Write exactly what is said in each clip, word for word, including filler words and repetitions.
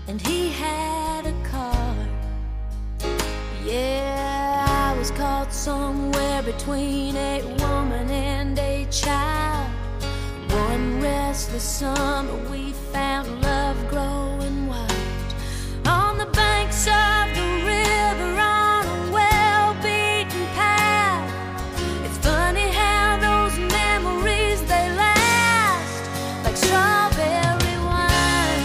and he had a car. Yeah, I was caught somewhere between a woman and a child. One restless summer we found love growing wild on the banks of the river on a well-beaten path. It's funny how those memories, they last like strawberry wine.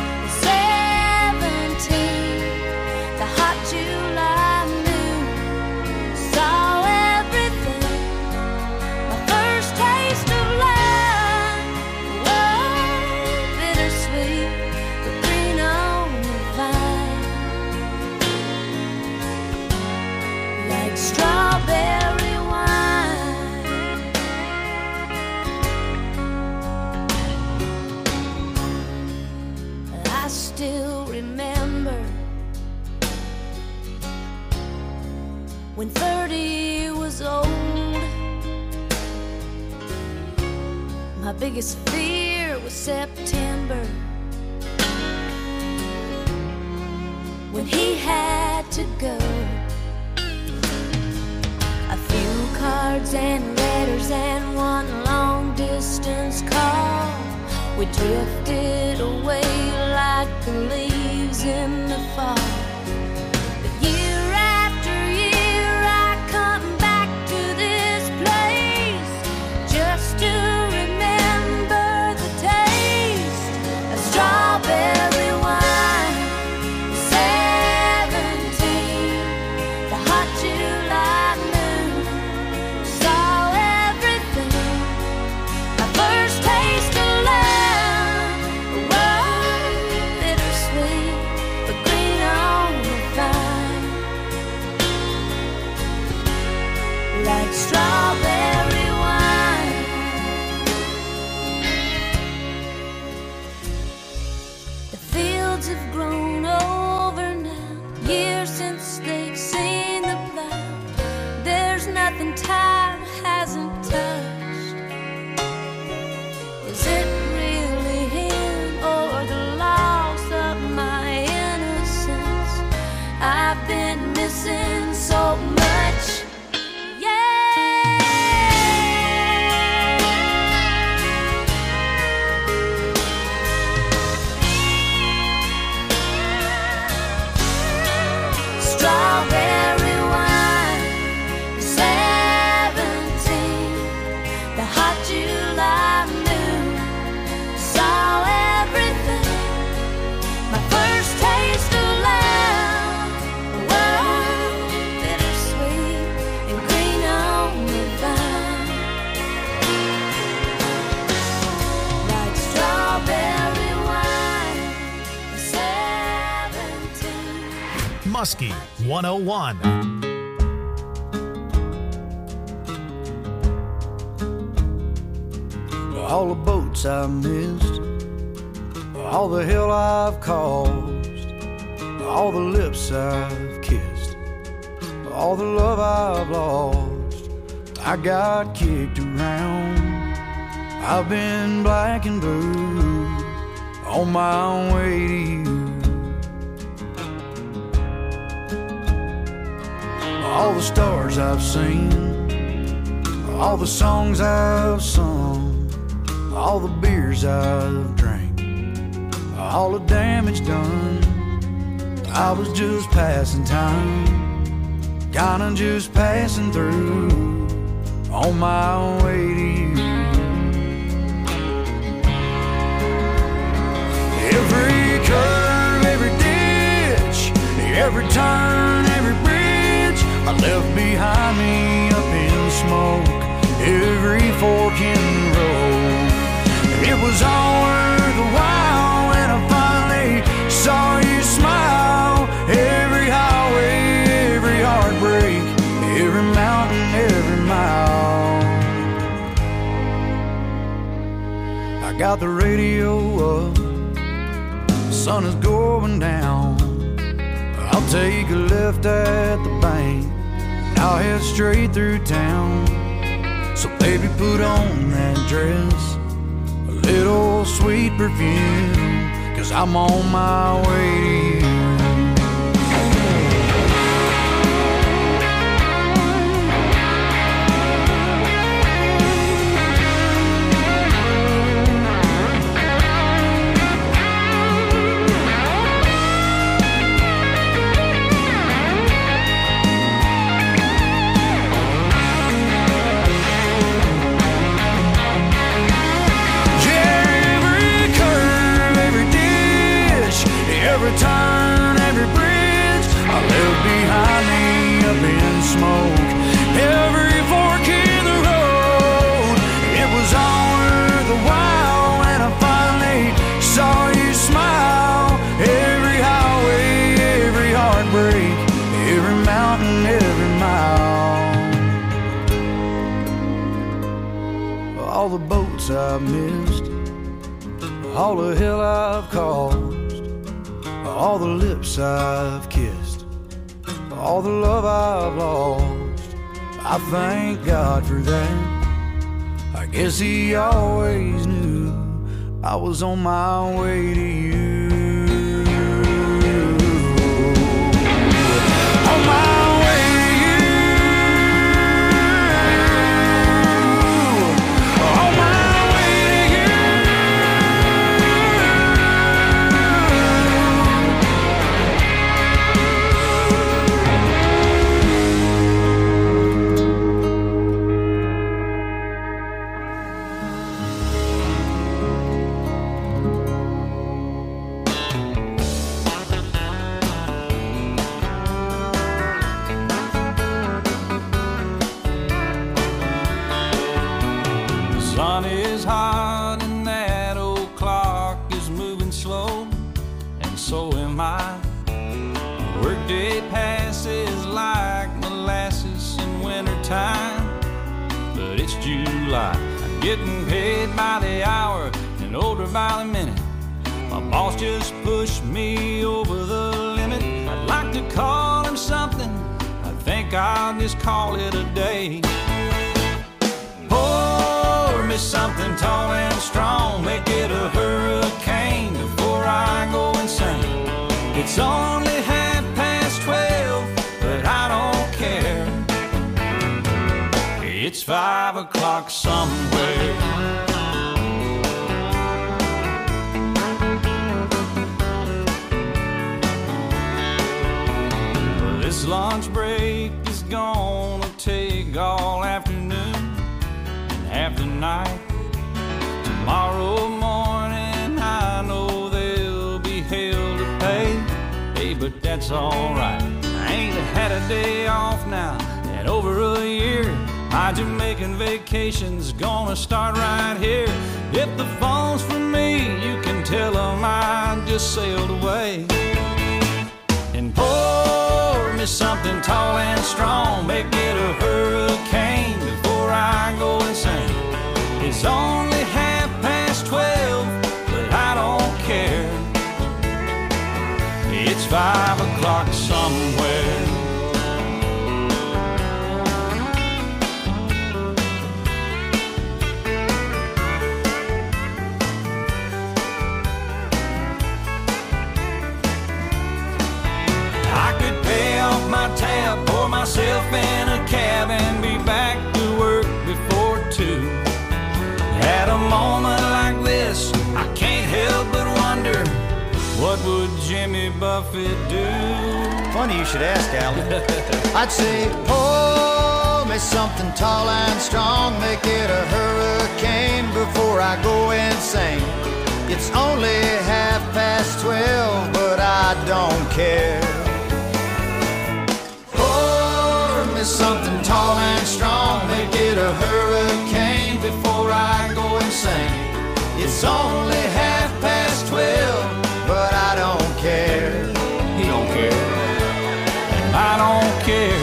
Seventeen, the hot July moon, saw everything. My first taste of love, whoa, bittersweet, but green on the vine, like strawberry wine. I still remember when thirty was old. My biggest fear was September, when he had to go. A few cards and letters and one long distance call. We drifted away like the leaves in the fall. But year after year I come back to this place just to remember the taste of strawberry wine. Seventeen, the hot July moon, saw everything. My first taste of love, whoa, bittersweet, but green on the vine, like strawberry wine. The fields have grown over now, years since they've seen the plow. There's nothing time hasn't touched. Is it really him or the loss of my innocence? I've been missing so much. Yeah. Strawberry wine. Seventeen, the hot July moon, saw everything. My first taste of love, whoa, bittersweet and green on the vine, like strawberry wine. Seventeen. Muskie one oh one. All the boats I've missed, all the hell I've caused, all the lips I've kissed, all the love I've lost. I got kicked around, I've been black and blue, on my way to you. All the stars I've seen, all the songs I've sung, all the beers I've drank, all the damage done. I was just passing time, kinda just passing through, on my way to you. Every curve, every ditch, every turn, every bridge I left behind me up in smoke, every fork in the road. It was all worth the while when I finally saw you smile. Every highway, every heartbreak, every mountain, every mile. I got the radio up, the sun is going down. I'll take a left at the bank, and I'll head straight through town. So baby, put on that dress, a little sweet perfume, 'cause 'cause I'm on my way to you. Every turn, every bridge I left behind me up in smoke. Every fork in the road, it was all worth the while when I finally saw you smile. Every highway, every heartbreak, every mountain, every mile. All the boats I've missed, all the hell I've caused, all the lips I've kissed, all the love I've lost. I thank God for that. I guess He always knew I was on my way to you. On my way to you. On my way to you. Sun is hot and that old clock is moving slow, and so am I. Workday passes like molasses in wintertime, but it's July. I'm getting paid by the hour and older by the minute. My boss just pushed me over the limit. I'd like to call him something, I think I'll just call it a day. Something tall and strong, make it a hurricane before I go insane. It's only half past twelve, but I don't care. It's five o'clock somewhere. Well, this lunch break is gonna take all afternoon, half the night. Tomorrow morning I know there'll be hell to pay. Hey, but that's alright. I ain't had a day off now in over a year. My Jamaican vacation's gonna start right here. If the phone's for me, you can tell them I just sailed away. And pour me something tall and strong, make it a hurricane before I go insane. It's only half past twelve, but I don't care. It's five o'clock somewhere. I could pay off my tab, pour myself in a cab, and be back to work before two. At a moment like this, I can't help but wonder, what would Jimmy Buffett do? Funny you should ask, Alan. I'd say, pour me something tall and strong, make it a hurricane before I go insane. It's only half past twelve, but I don't care. Pour me something tall and strong, make it a hurricane before I go insane. It's only half past twelve, but I don't care. He don't care, and I don't care.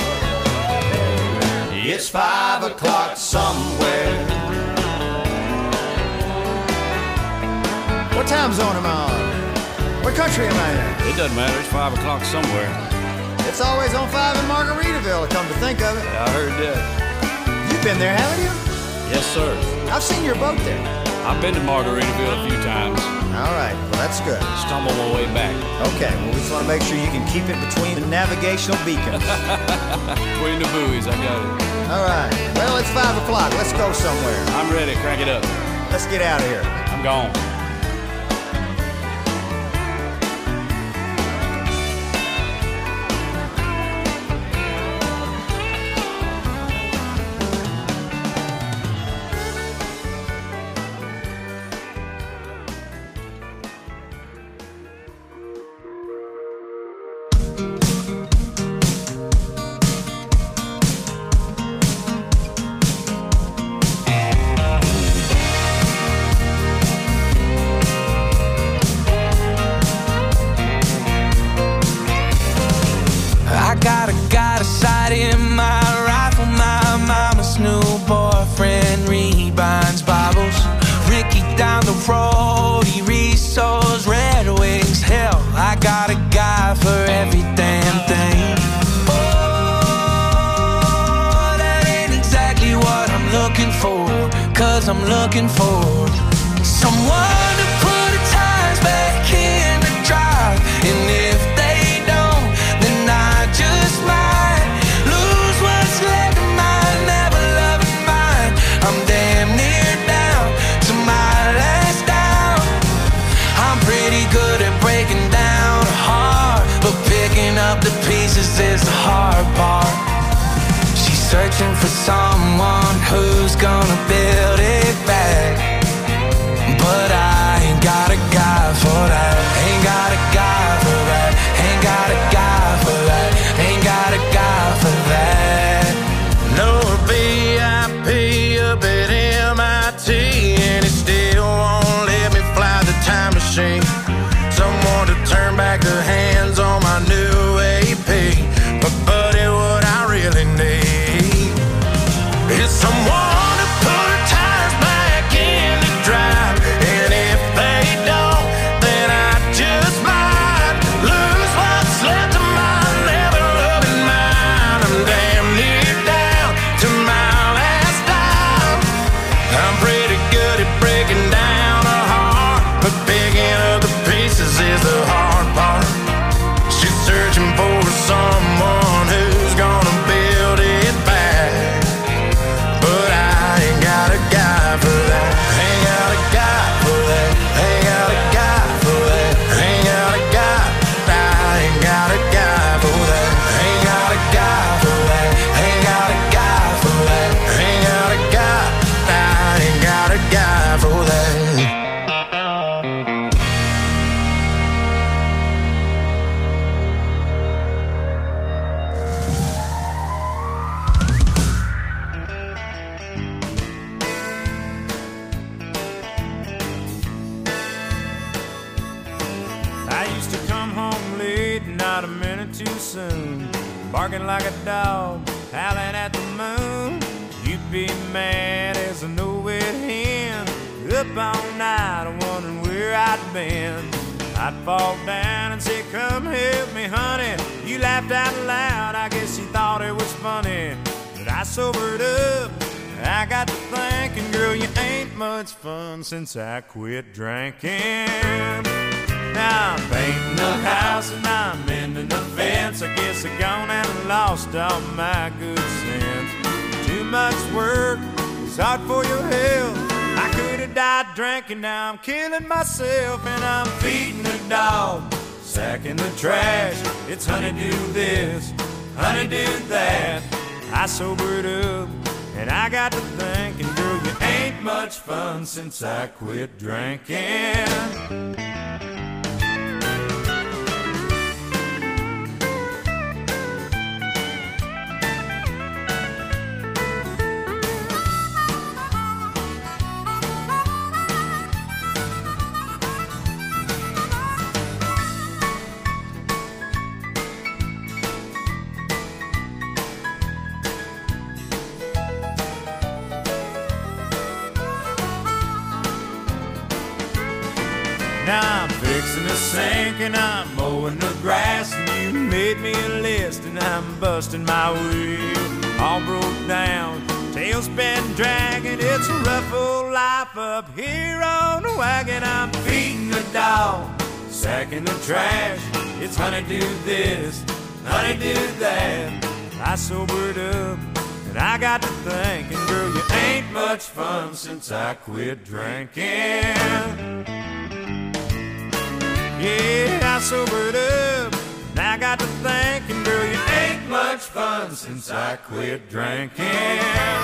It's five o'clock somewhere. What time zone am I on? What country am I in? It doesn't matter, it's five o'clock somewhere. It's always on five in Margaritaville, come to think of it. Yeah, I heard that. You've been there, haven't you? Yes, sir. I've seen your boat there. I've been to Margaritaville a few times. All right, well, that's good. Stumble my way back. Okay, well, we just want to make sure you can keep it between the navigational beacons. Between the buoys, I got it. All right, well, it's five o'clock. Let's go somewhere. I'm ready. Crank it up. Let's get out of here. I'm gone. I'm looking for someone to put the tires back in the drive, and if they don't, then I just might lose what's left of my never-loving mind. I'm damn near down to my last down. I'm pretty good at breaking down a heart, but picking up the pieces is the hard part. She's searching for someone who's gonna build it back, but I ain't got a guy for that. Ain't got a guy for that. Ain't got a guy for that. Ain't got a guy for that. No V I P up at M I T, and it still won't let me fly the time machine. Someone to turn back the hands on my new A P. But buddy, what I really need is someone someone who's gonna build it back, but I ain't got a guy for that. Ain't got a guy for that. Ain't got a guy for that. Ain't got a guy. I ain't got a guy for that. Ain't got a guy for that. Ain't got a guy for that. Ain't got a guy. I ain't got a guy for that. Not a minute too soon, barking like a dog, howling at the moon. You'd be mad as a no-wit hen, up all night wondering where I'd been. I'd fall down and say, come help me, honey. You laughed out loud, I guess you thought it was funny. But I sobered up, I got to thinking, girl, you ain't much fun since I quit drinking. Now I'm painting the house and I'm mending the fence. I guess I gone and lost all my good sense. Too much work, it's hard for your health. I could have died drinking, now I'm killing myself. And I'm feeding the dog, sacking the trash. It's honey do this, honey do that. I sobered up and I got to thinking, girl, you ain't much fun since I quit drinking. Now I'm fixing the sink and I'm mowing the grass, and you made me a list and I'm busting my wheel. All broke down, tail's been dragging, it's a rough old life up Here on the wagon, I'm feeding the dog, sacking the trash. It's honeydew this, honeydew that. I sobered up and I got to thinking, girl, you ain't much fun since I quit drinking. Yeah, I sobered up and I got to thinking, girl, you ain't much fun since I quit drinking.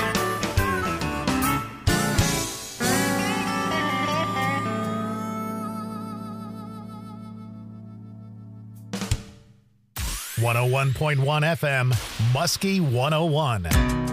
one oh one point one F M, Muskie one oh one.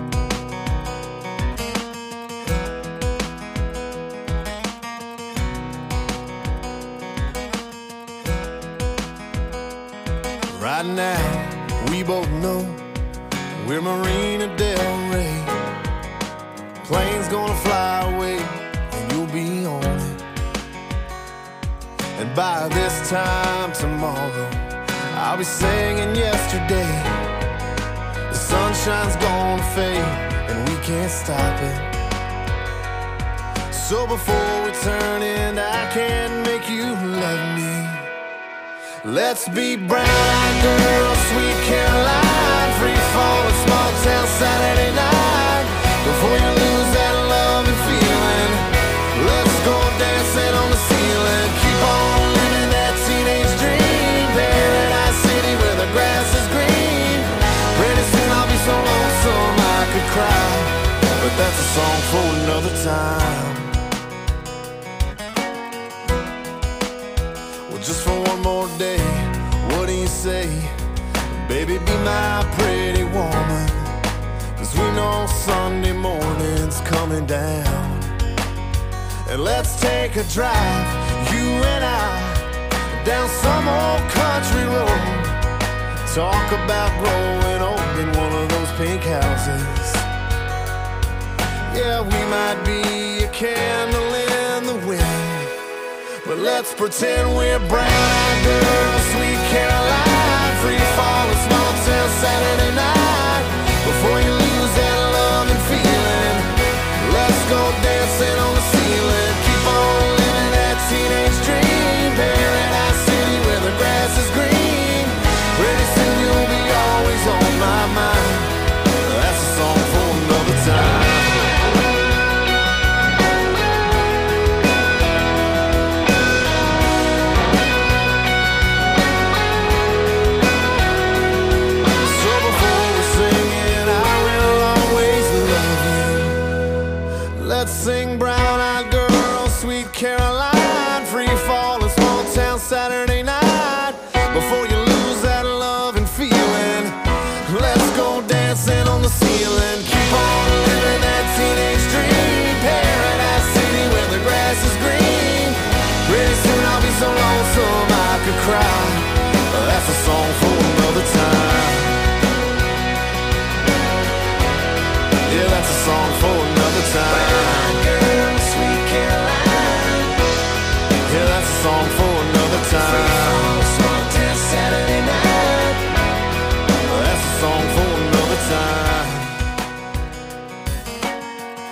Right now, we both know we're Marina Del Rey. Plane's gonna fly away, and you'll be on it. And by this time tomorrow, I'll be singing yesterday. The sunshine's gonna fade, and we can't stop it. So before we turn in, I can't make you love me. Let's be brown-eyed girls, sweet Caroline, free fall, a small town Saturday night. Before you lose that love and feeling, let's go dancing on the ceiling. Keep on living that teenage dream, paradise city where the grass is green. Pretty soon I'll be so lonesome I could cry, but that's a song for another time. Well, just for one more day, what do you say? Baby, be my pretty woman, 'cause we know Sunday morning's coming down. And let's take a drive, you and I, down some old country road. Talk about growing old in one of those pink houses. Yeah, we might be a candle in the wind, but let's pretend we're brown-eyed girls, sweet Caroline, free fall, a small town Saturday night. Before you lose that love and feeling, let's go dancing on the ceiling. Keep on living that teenage dream, paradise city where the grass is green. Pretty soon you'll be always on my mind. That's a song for another time. Let's sing brown-eyed girl, sweet Caroline, free fall, a small town Saturday night. Before you lose that love and feeling, let's go dancing on the ceiling. Keep on living that teenage dream, paradise city where the grass is green. Pretty soon I'll be so lonesome I could cry. That's a song for another time. Yeah, that's a song for another time. Girl, sweet Caroline. Yeah, that's a song for another time. Small town Saturday night. That's a song for another time.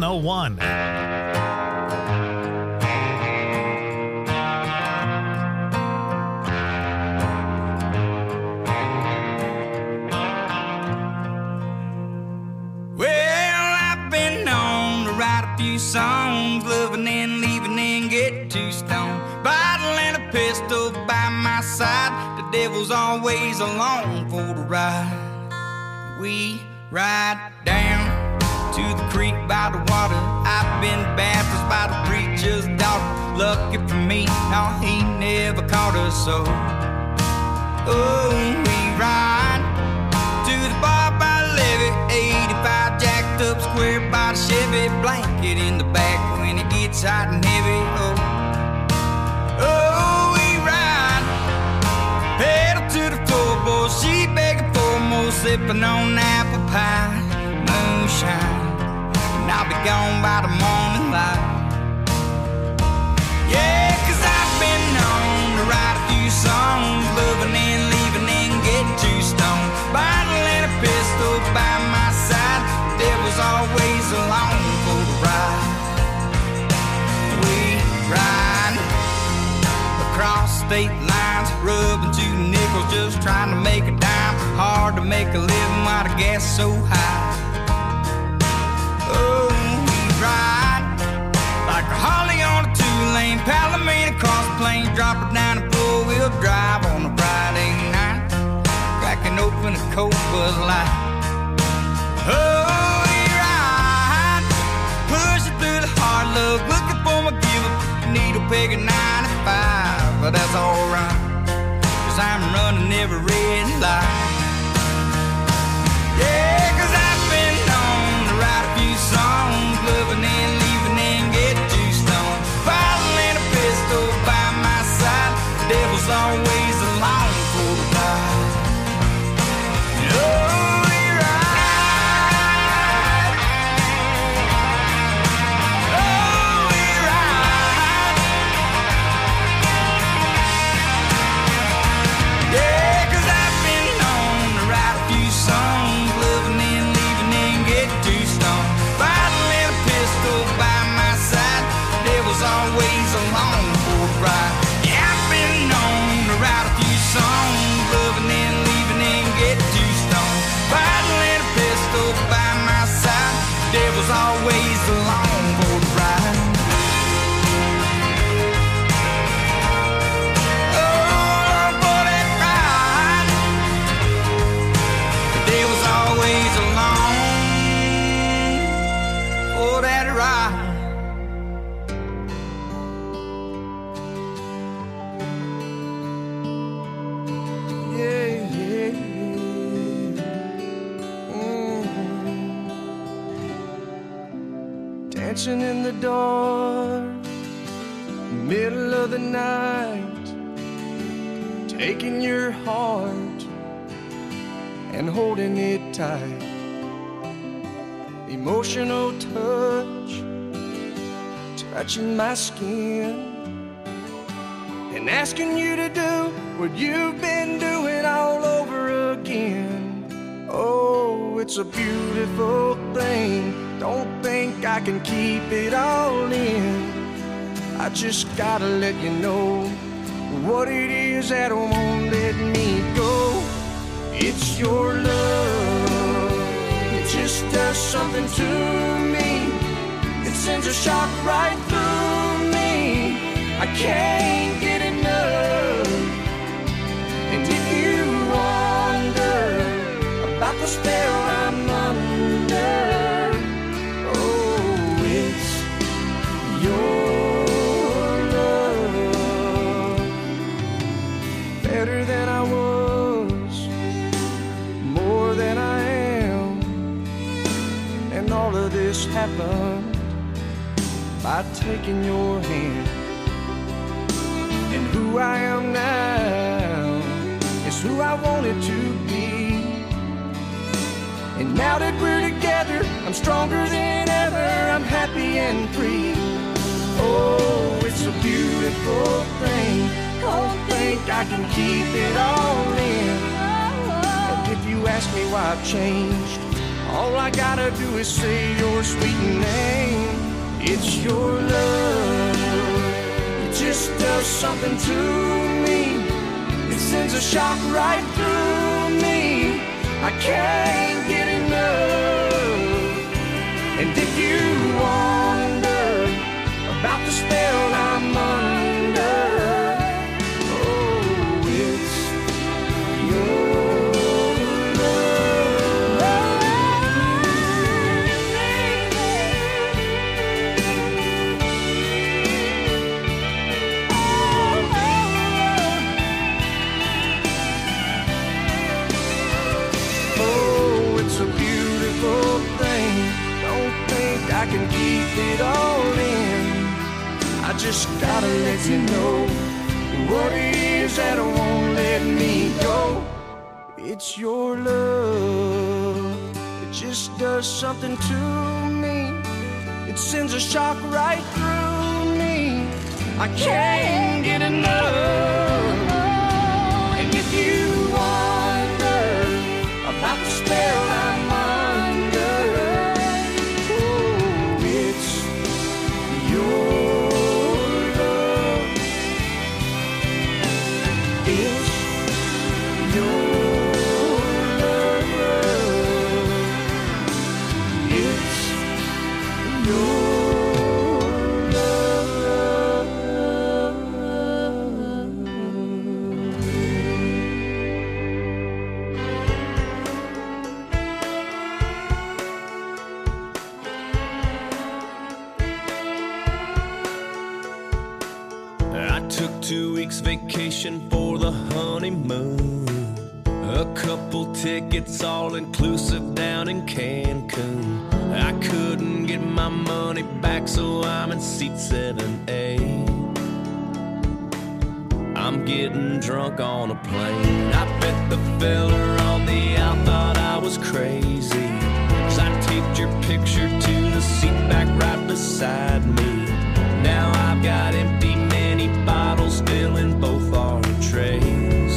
one oh one. Songs, loving and leaving and get too stoned. Bottle and a pistol by my side. The devil's always along for the ride. We ride down to the creek by the water. I've been baptized by the preacher's daughter. Lucky for me, no, he never caught us so. Oh, we ride to the bar by the levee, eighty-five jacked up square by the Chevy, blanket in the back when it gets hot and heavy. Oh, oh, we ride, pedal to the floorboard, she begging for more, sipping on apple pie, moonshine, and I'll be gone by the morning light. Yeah, 'cause I've been known to write a few songs, loving and leaving and get too stoned. Bottle and a pistol by my side, the devil's always along for the ride. We ride across state lines, rubbing two nickels, just trying to make a dime. Hard to make a living while the gas is so high. Oh, we ride like a Harley on a two-lane Palomino cross plains, drop it down and four-wheel drive on a Friday night, cracking open a cold Bud Light. Oh, we ride, pushing through the hard luck, looking for my give-up needle peg at ninety-five, but that's alright, 'cause I'm running every red light. Yeah, 'cause I've been known to write a few songs, loving and leaving and get too stoned. Bottle and a pistol by my side, the devil's always along for the ride. Oh, we ride. Oh, we ride. Yeah, 'cause I've been known to write a few songs, loving and leaving and get too stoned. Bottle and a pistol by my side, the devil's always along for the ride. Yeah, I've been known to write a few songs, loving and leaving and get too stoned. Bottle and a pistol by my side, the devil's always along for the ride. Oh, for that ride, the devil's always along for that ride. Yeah, yeah, yeah. Mm-hmm. Dancing in the dark, middle of the night, taking your heart and holding it tight. Emotional touch, touching my skin, and asking you to do what you've been doing all over again. Oh, it's a beautiful thing. Don't think I can keep it all in. I just gotta let you know what it is that won't let me go. It's your love, it just does something to me. It sends a shock right through me. I can't get enough. And if you wonder about the spell I'm under, oh, it's your love. Better than I was, more than I am. And all of this happened by taking your hand. And who I am now is who I wanted to be. And now that we're together, I'm stronger than ever. I'm happy and free. Oh, it's a beautiful thing. Don't think I can keep it all in. And if you ask me why I've changed, All I gotta do is say your sweet name. It's your love. It just does something to me. It sends a shock right through me. I can't get enough. And if you wonder about the spell I'm under, oh, it's your I can keep it all in. I just gotta let you know what it is that won't let me go. It's your love. It just does something to me. It sends a shock right through me. I can't get enough. And if you wonder about the spell I'm under, two weeks vacation for the honeymoon. A couple tickets all inclusive down in Cancun. I couldn't get my money back, so I'm in seat seven A. I'm getting drunk on a plane. I bet the fella on the out thought I was crazy, 'cause I taped your picture to the seat back right beside me. Now I've got empty mini bottles filling both our trays.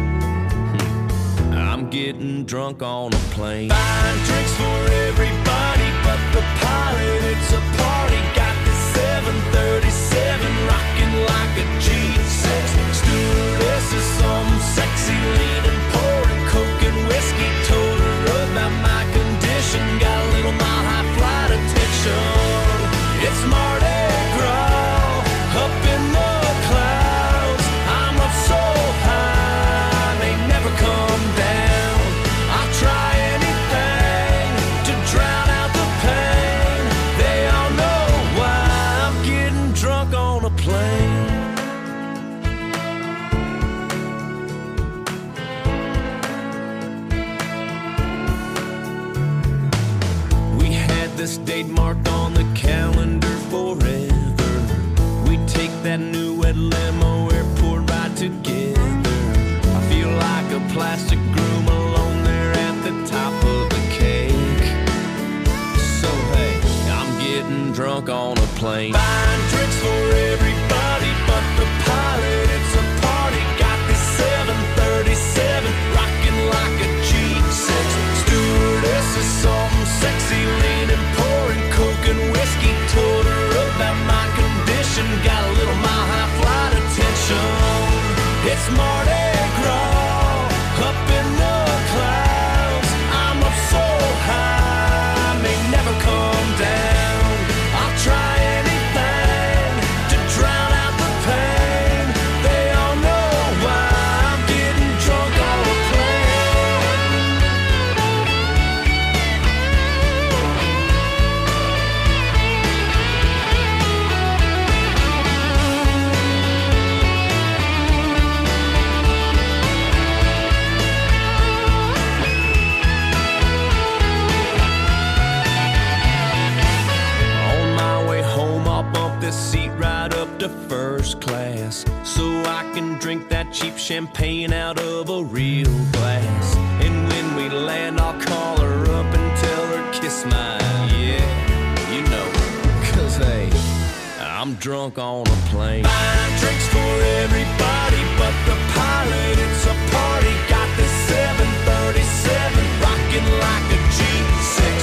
I'm getting drunk on a plane. Buying drinks for everybody but the pilot. It's a party. Got the seven thirty-seven rocking like a G six. Stewardess is some sexy leaning, pouring coke and whiskey. Told her about my condition. Got a little mile high flight attention. It's Mardi Gras up in the clouds. I'm up so high, they never come down. I'll try anything to drown out the pain. They all know why I'm getting drunk on a plane. We had this date marked on the calendar forever. We take that new red limo, airport ride together. I feel like a plastic groom alone there at the top of the cake. So hey, I'm getting drunk on a plane. Buying drinks for everybody but the pilot. It's a party. Got this seven thirty-seven rocking like a G six. Stewardess is some sexy leaning, pouring coke and whiskey. Told her about my condition. Got a little mile high flight attention. It's Mardi Gras up in the clouds. I'm up so high, may never come down. I'll try anything to drown out the pain. They all know why I'm getting drunk on a plane. On my way home, I'll bump this seat right up to first class, so I can drink that cheap champagne out of a real glass. And when we land, I'll call her up and tell her kiss my, yeah, you know, 'cause hey, I'm drunk on a plane. Buying drinks for everybody but the pilot. It's a party. Got this seven thirty-seven rocking like a G six.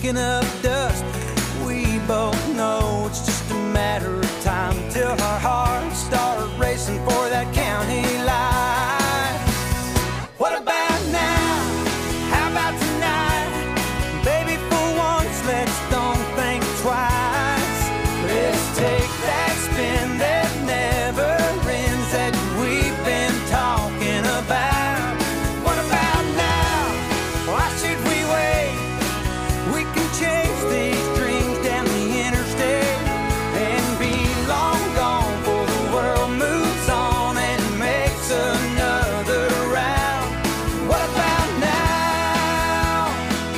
kicking up dust. We both know it's just a matter of time till our hearts start racing for that county line. What about now? How about tonight? Baby, for once, let's don't think twice. Let's take that spin that never ends that we've been talking about. What about now? Why should we wait? We can chase these dreams down the interstate and be long gone before the world moves on and makes another round. What about now?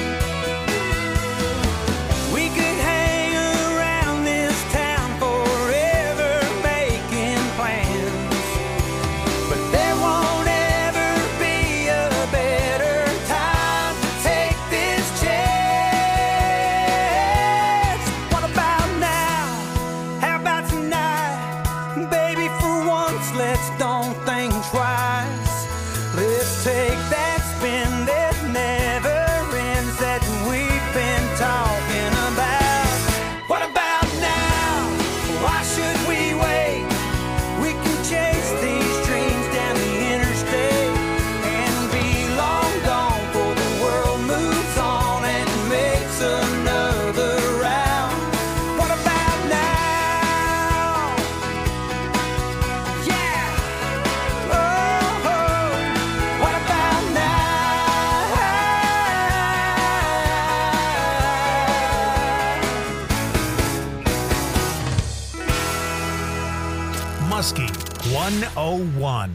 We could hang around this town forever making plans, but there won't ever be a better time to take this chance. What about now? How about tonight? Baby, for once, let's don't think twice. Let's take that spin that never ends that we've been talking about. What about now? Why should we wait? We can chase these dreams down the interstate and be long gone before the world moves on and makes another round. What about now? Yeah. Oh, oh. What about now? Muskie one oh one.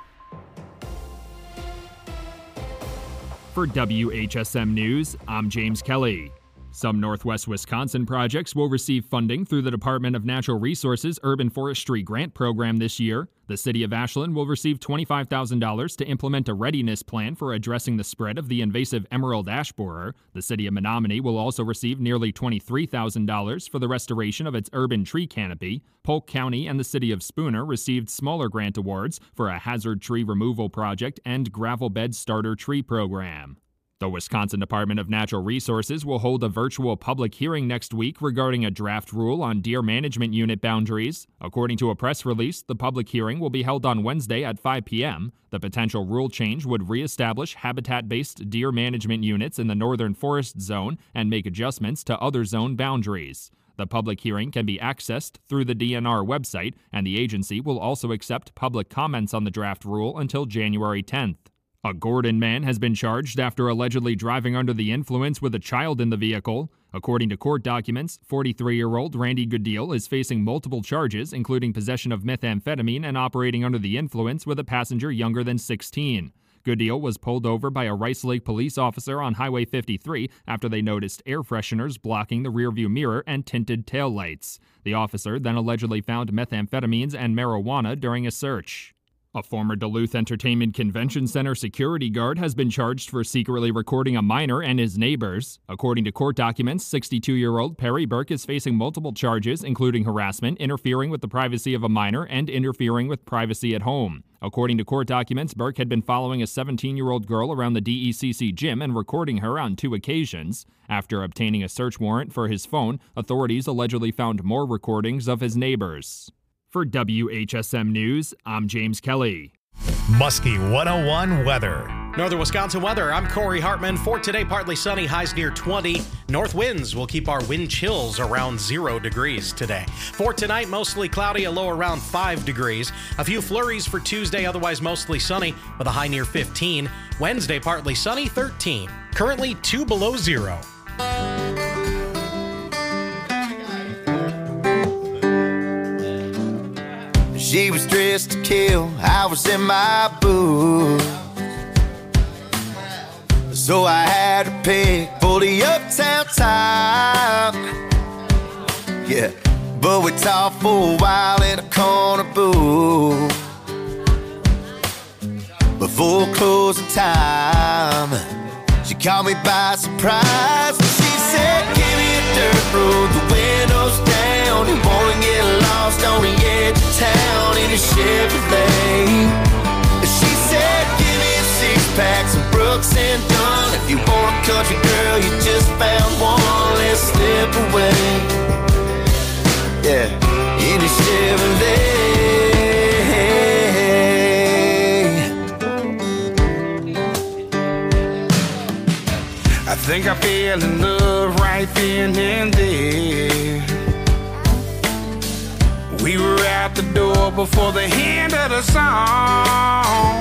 For W H S M News, I'm James Kelly. Some Northwest Wisconsin projects will receive funding through the Department of Natural Resources Urban Forestry Grant Program this year. The City of Ashland will receive twenty-five thousand dollars to implement a readiness plan for addressing the spread of the invasive emerald ash borer. The City of Menominee will also receive nearly twenty-three thousand dollars for the restoration of its urban tree canopy. Polk County and the City of Spooner received smaller grant awards for a hazard tree removal project and gravel bed starter tree program. The Wisconsin Department of Natural Resources will hold a virtual public hearing next week regarding a draft rule on deer management unit boundaries. According to a press release, the public hearing will be held on Wednesday at five p.m. The potential rule change would reestablish habitat-based deer management units in the northern forest zone and make adjustments to other zone boundaries. The public hearing can be accessed through the D N R website, and the agency will also accept public comments on the draft rule until January tenth. A Gordon man has been charged after allegedly driving under the influence with a child in the vehicle. According to court documents, forty-three-year-old Randy Gooddeal is facing multiple charges, including possession of methamphetamine and operating under the influence with a passenger younger than sixteen. Gooddeal was pulled over by a Rice Lake police officer on Highway fifty-three after they noticed air fresheners blocking the rearview mirror and tinted taillights. The officer then allegedly found methamphetamines and marijuana during a search. A former Duluth Entertainment Convention Center security guard has been charged for secretly recording a minor and his neighbors. According to court documents, sixty-two-year-old Perry Burke is facing multiple charges, including harassment, interfering with the privacy of a minor, and interfering with privacy at home. According to court documents, Burke had been following a seventeen-year-old girl around the D E C C gym and recording her on two occasions. After obtaining a search warrant for his phone, authorities allegedly found more recordings of his neighbors. For W H S M News, I'm James Kelly. Muskie one oh one weather. Northern Wisconsin weather, I'm Corey Hartman. For today, partly sunny, highs near twenty. North winds will keep our wind chills around zero degrees today. For tonight, mostly cloudy, a low around five degrees. A few flurries for Tuesday, otherwise mostly sunny, with a high near fifteen. Wednesday, partly sunny, thirteen. Currently two below zero. She was dressed to kill, I was in my booth. So I had to pick for the uptown top. Yeah, but we talked for a while in a corner booth. Before closing time, she caught me by surprise. She said, give me a dirt road, the windows down. You wanna get lost on the edge of town in a Chevrolet. She said, give me a six pack, some Brooks and Dunn. If you want a country girl, you just found one. slip away. Yeah, in a Chevrolet. I think I fell in love right then and there. We were out the door before the end of the song.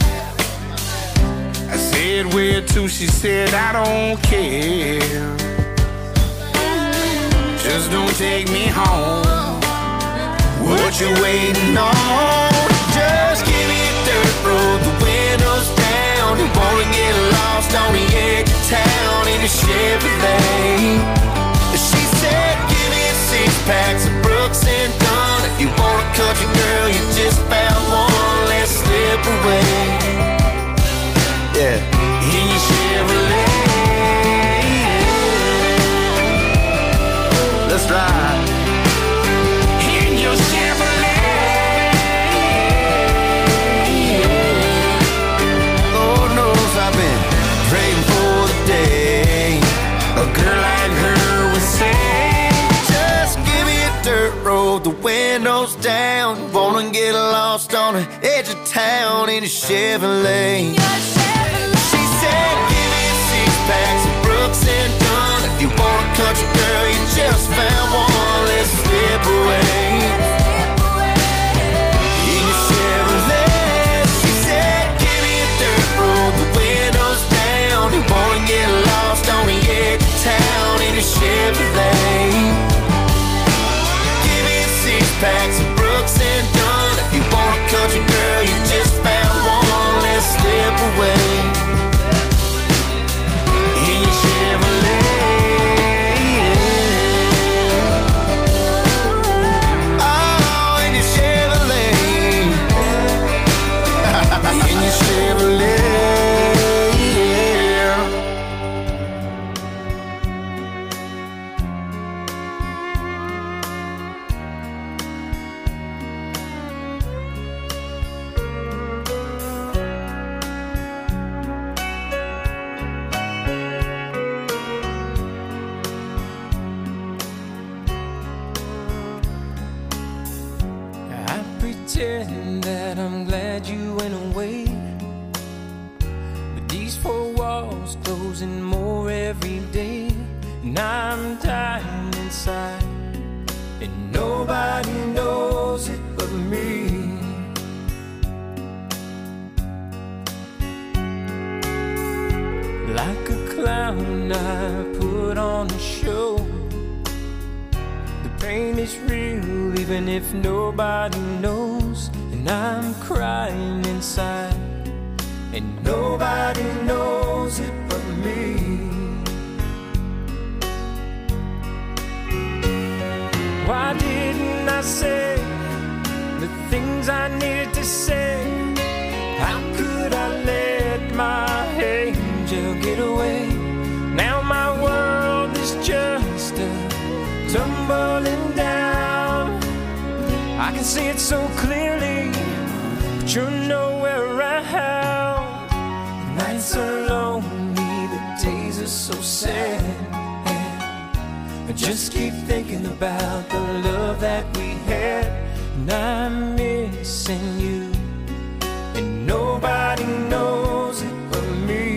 I said, where to? She said, I don't care. Just don't take me home. What you waiting on? Just give me a dirt road, the windows down. You wanna get lost on the edge of town in a Chevrolet. She said, give me a six pack of Brooks and Dunn. If you want a country girl, you just found one. Let's slip away. Yeah, in your Chevrolet. Let's ride. In your Chevrolet. Lord knows I've been praying for the day a girl like her would say, just give me a dirt road, the windows down. Wanna get lost on the edge of town in a Chevrolet. She said, give me a six pack of Brooks and Dunn. If you want a country girl, you just found one. Let's slip away. In your Chevrolet. She said, give me a dirt road, the windows down. You wanna get lost on the edge of town in a Chevrolet. Give me a six pack of Brooks and Dunn. If you want a country girl, you just found one. Let's slip away. In your Chevrolet. Oh, in your Chevrolet. In your Chevrolet. I pretend that I'm glad you went away, but these four walls closing more every day, and I'm dying inside, and nobody knows it but me. Like a clown, I put on a show. The pain is real, even if nobody knows. And I'm crying inside, and nobody knows it but me. Why didn't I say the things I needed to say? How could I let my angel get away? Now my world is just a tumbling down. I can see it so clearly, but you're nowhere around. The nights are lonely, the days are so sad, and I just keep thinking about the love that we had. And I'm missing you, and nobody knows it but me.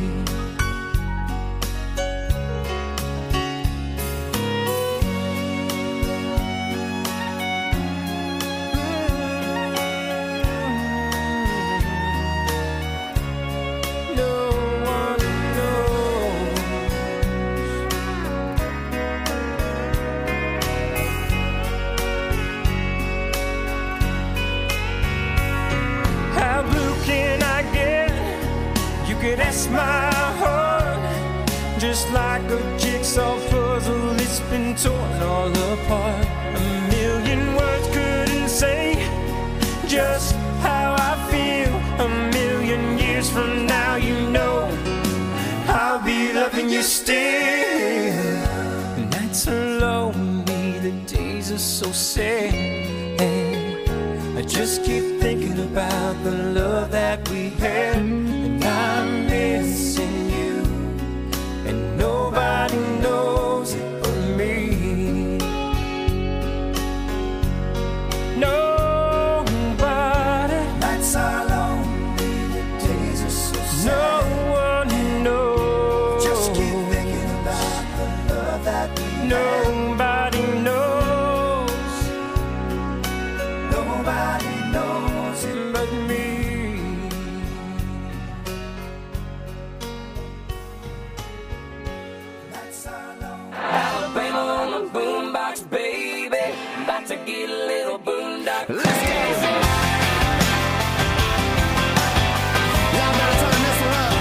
That's my heart, just like a jigsaw puzzle. It's been torn all apart. A million words couldn't say just how I feel. A million years from now, you know I'll be loving you still. The nights are lonely, the days are so sad, and I just keep thinking about the love that we had. And I'm missing you, and nobody knows it but me. about to get a little boondock. Let's go. Y'all better turn this one up.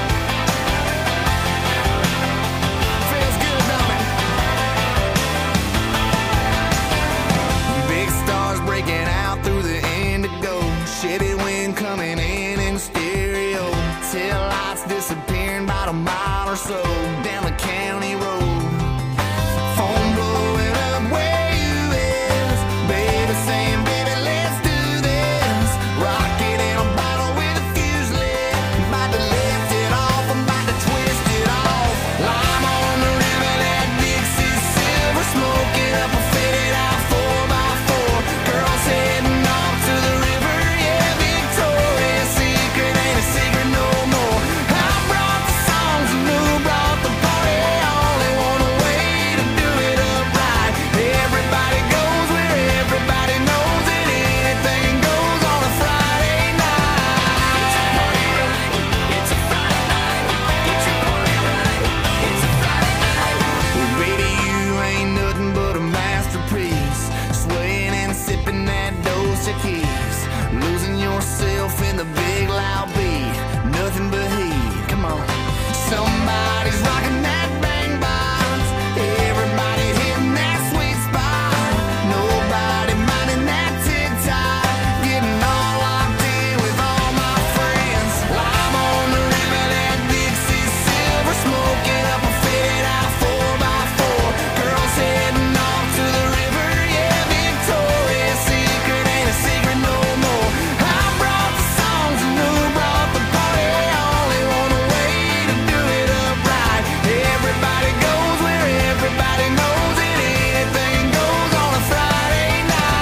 Feels good, don't it? Big stars breaking out through the indigo. Chevy wind coming in in stereo. Tail lights disappearing about a mile or so down the county road. Phone blowing up where you is. Baby saying, baby, let's do this. Rocket in a bottle with a fuse lit. About to lift it off, I'm about to twist it off. Lime on the river, that Dixie silver. Smoking up a faded out four by four. Girls heading off to the river, yeah, Victoria's Secret ain't a secret no more. I brought the songs and who brought the party. Only one way to do it up right. Everybody goes where everybody knows it. Anything goes on a Friday night. It's a party night. It's a Friday night. Get your party right. It's a Friday night. Well, baby, you ain't nothing but a masterpiece. Swaying and sipping that dose of keys. Losing yourself in the big loud beat. Nothing but heat. Come on. Somebody's rocking that bang box. Everybody hitting that sweet spot. Nobody minding that tick-tock. Getting all locked in with all my friends. Lime on the river, that Dixie silver. Smoking up a faded out four by four. Girls heading off to the river, yeah, Victoria's Secret ain't a secret no more. I brought the songs and who brought the party. Only one way to do it up right. Everybody goes where everybody knows it. Anything goes on a Friday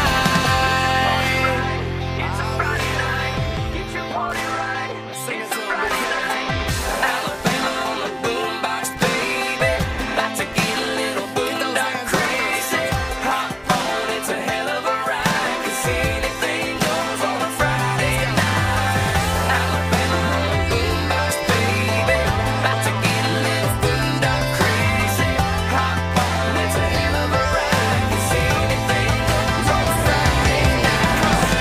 night. It's a Friday night. Get your party right. It's a Friday night. Alabama on the boombox, baby. About to get a little boondock crazy. Hop on, it's a hell of a ride. 'Cause anything goes on a Friday night. Alabama on the boombox, baby. About to get a little boondock crazy. Hop on, it's a hell of a ride. 'Cause anything goes on a Friday night.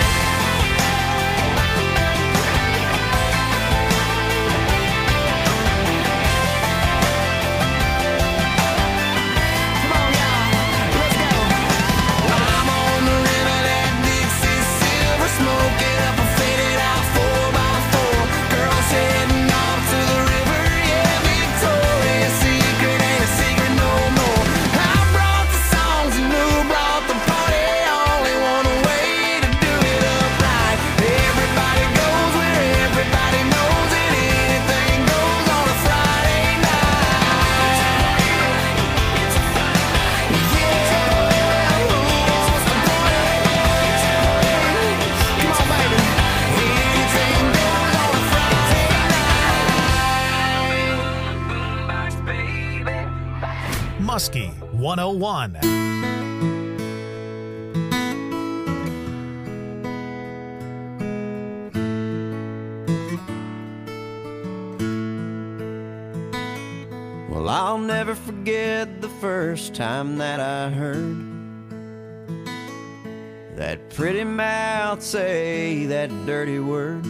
Come on, y'all. Let's go. Lime on the river, that Dixie silver. Smoking up a faded out four by four. Girls heading off to the river, yeah, Victoria's Secret ain't a secret no more. I brought the songs and who brought the party. Only one way to do it up right. Everybody goes where everybody knows it. Anything goes on a Friday night. It's a Friday night. Yeah, who wants to party? Come on, baby. Anything goes on a Friday night. Boombox, baby. Muskie one oh one. Well, I'll never forget the first time that I heard that pretty mouth say that dirty word.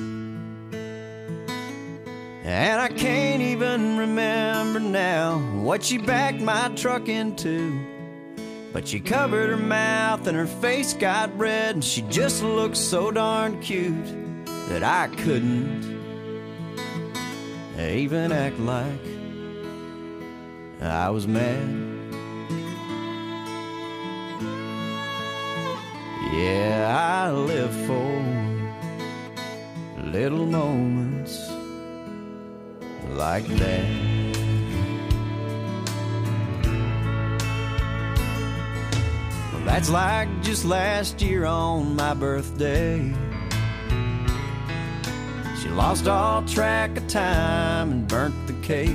And I can't even remember now what she backed my truck into. But she covered her mouth and her face got red, and she just looked so darn cute that I couldn't even act like I was mad. Yeah, I live for little moments like that. Well, that's like just last year on my birthday. She lost all track of time and burnt the cake.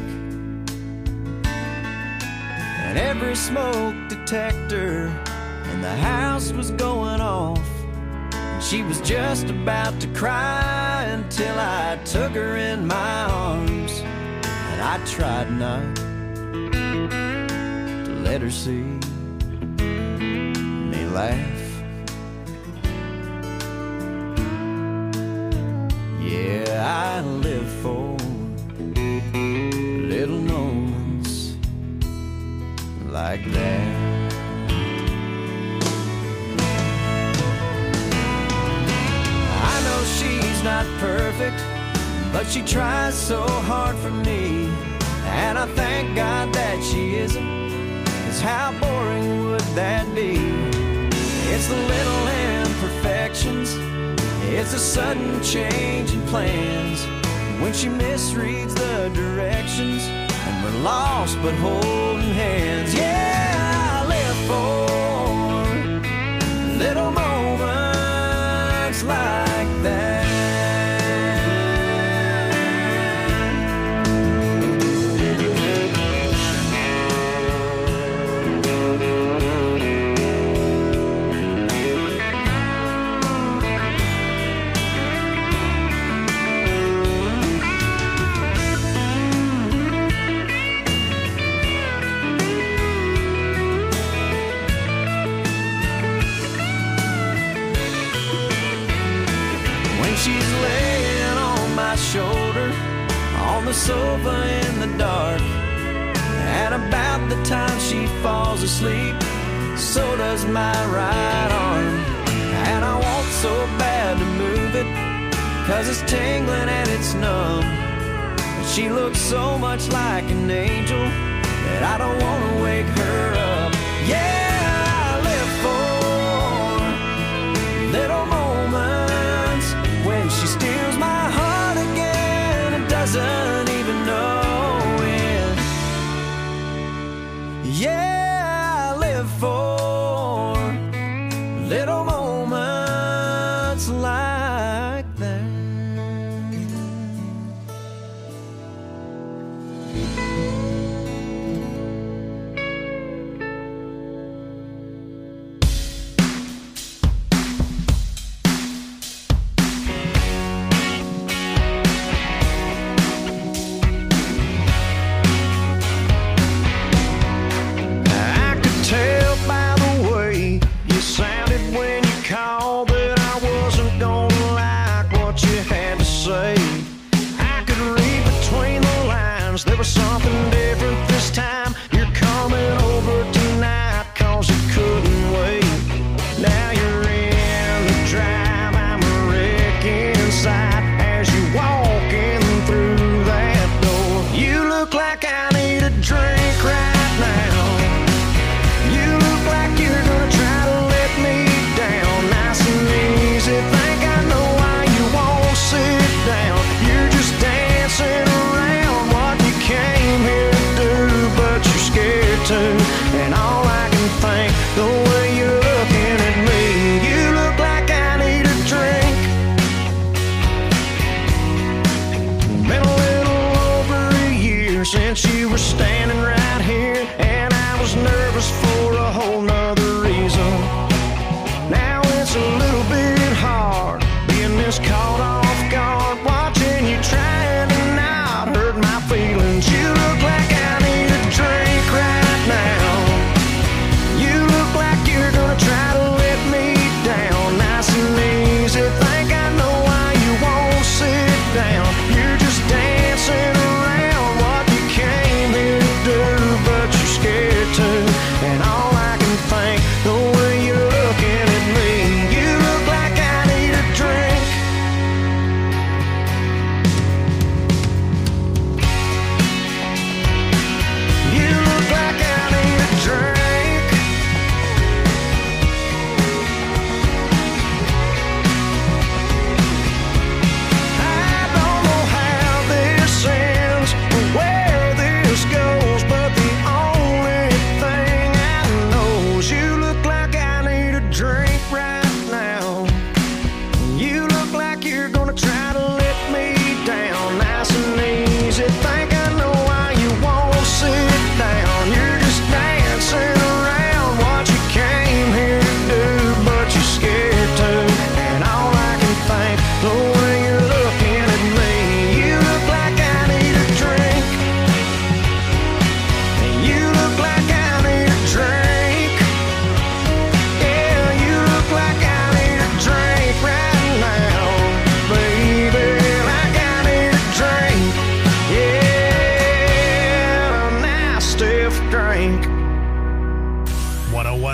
And every smoke detector in the house was going off. And she was just about to cry until I took her in my arms. And I tried not to let her see me laugh. Yeah, I live for little moments like that. I know she's not perfect, but she tries so hard for me, and I thank God that she isn't, 'cause how boring would that be? It's the little imperfections, it's a sudden change in plans, when she misreads the directions, and we're lost but holding hands. Yeah, I live for little moments like that. She's laying on my shoulder on the sofa in the dark, and about the time she falls asleep, so does my right arm. And I want so bad to move it, 'cause it's tingling and it's numb, but she looks so much like an angel that I don't want to wake her up. Yeah, I live for little moments when she steals my heart again and doesn't even know it. Yeah, I live for little moments like that. There was something different this time. You're coming over tonight 'cause you couldn't wait. Now you're in the drive, I'm a wreck inside as you walking through that door. You look like I need a drink right now. You look like you're gonna try to let me down nice and easy. Think I know why you won't sit down. You're just dancing around what you came here to do, but you're scared to. And all I can think, the way you're looking at me, you look like I need a drink. Been a little over a year since you were standing right here, and I was nervous for a whole nother reason. Now it's a little bit hard being this caught off guard, watching you trying to not hurt my feelings. You look like I need a drink right now. You look like you're gonna try to let me down nice and easy. Think I know why you won't sit down. You're just dancing around what you came here to do, but you're scared to. And all I can think, the way you're looking at me, you look like I need a drink.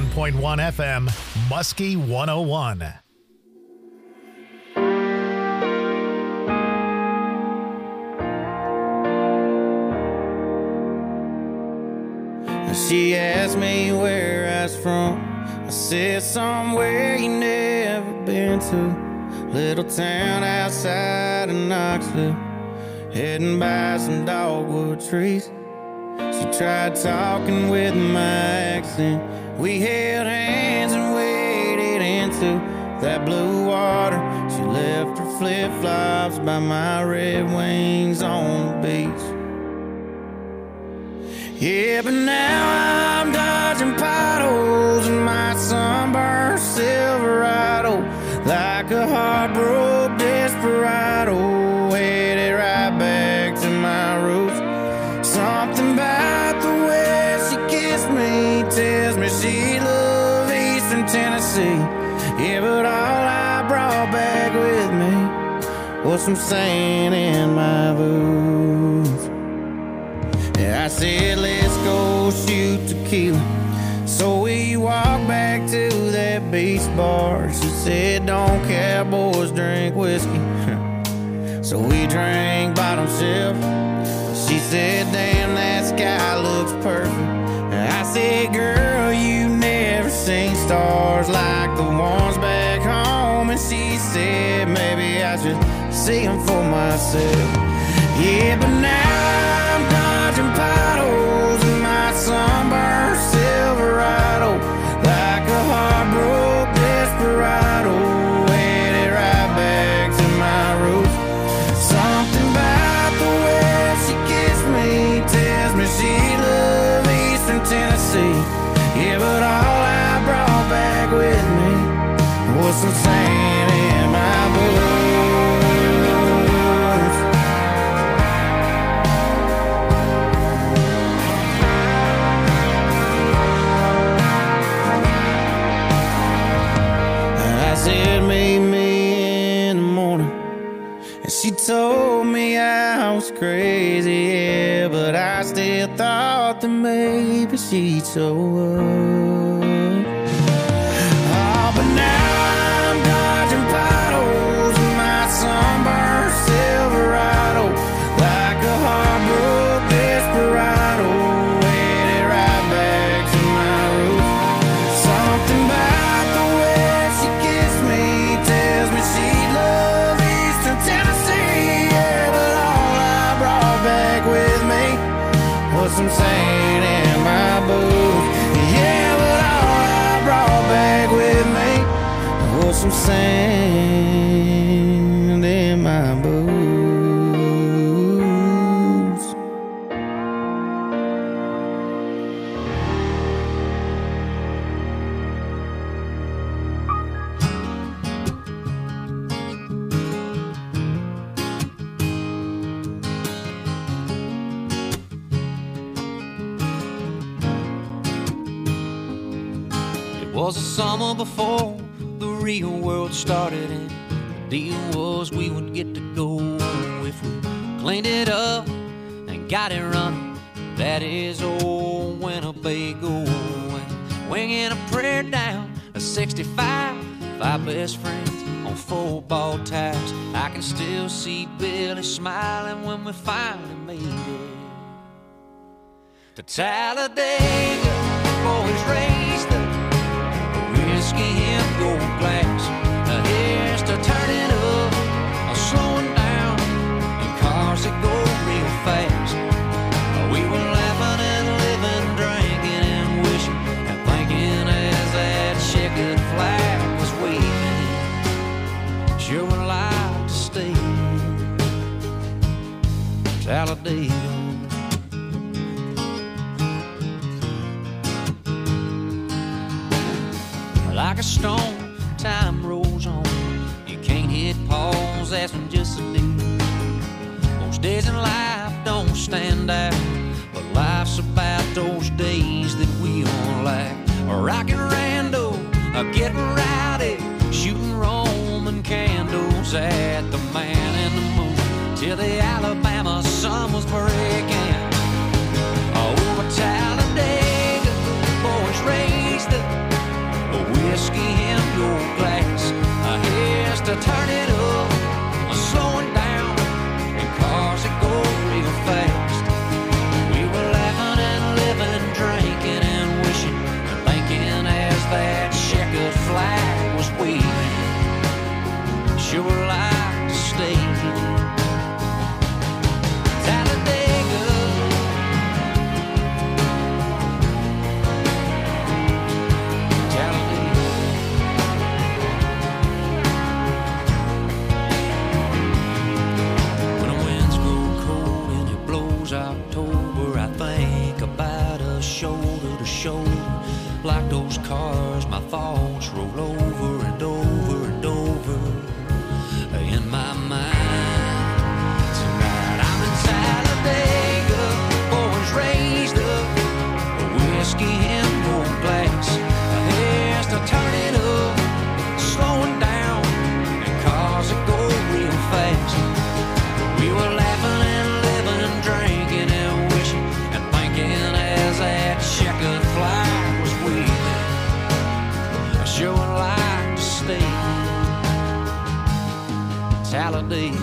point one F M, Muskie one oh one. She asked me where I was from. I said somewhere you never been to. Little town outside of Knoxville, heading by some dogwood trees. She tried talking with my accent. We held hands and waded into that blue water. She left her flip-flops by my Red Wings on the beach. Yeah, but now I'm dodging potholes in my sunburned Silverado, like a heartbroken desperado, headed right back to my roots. Something about the way she kissed me tells me she loved Eastern Tennessee. Yeah, but all I brought back with me was some sand in my boots. I said, let's go shoot tequila. So we walked back to that beach bar. She said, don't cowboys drink whiskey. So we drank bottom shelf. She said, damn, that sky looks perfect. I said, girl, you never seen stars like the ones back home. And she said, maybe I should see them for myself. Yeah, but now I'm dodging potholes in my sunburned Silverado, like a heartbroken desperado, headed right back to my roots. Something about the way she kissed me tells me she loved Eastern Tennessee. Yeah, but all I brought back with me was some sand in my boots. Said meet me in the morning, and she told me I was crazy, yeah, but I still thought that maybe she'd show up. Oh, but now I'm dodging potholes in my sunburned Silverado, like a heartbroken desperado, headed right back to my roots. Something about the way she kissed me tells me she loved Eastern Tennessee. Yeah, but all I brought back with me was some sand in my boots. Yeah, but all I brought back with me was some sand in my boots. It was the summer before the real world started, and the deal was we would get to go if we cleaned it up and got it running. That is old Winnebago, and winging a prayer down a sixty-five, five best friends on football tires. I can still see Billy smiling when we finally made it to Talladega. Boys raised the whiskey in gold glass. Now here's to turning up or slowing down in cars that go real fast. We were laughing and living, drinking and wishing and thinking as that checkered flag was waving. Sure would like to stay in Talladega. Like a stone, time rolls on. You can't hit pause, that's when just a day. Most days in life don't stand out, but life's about those days that we all like. Rockin' rando, getting rowdy, shooting Roman candles at the Man in the Moon, till the Alabama sun was breaking. Over Talladega, boys raised the Talladega.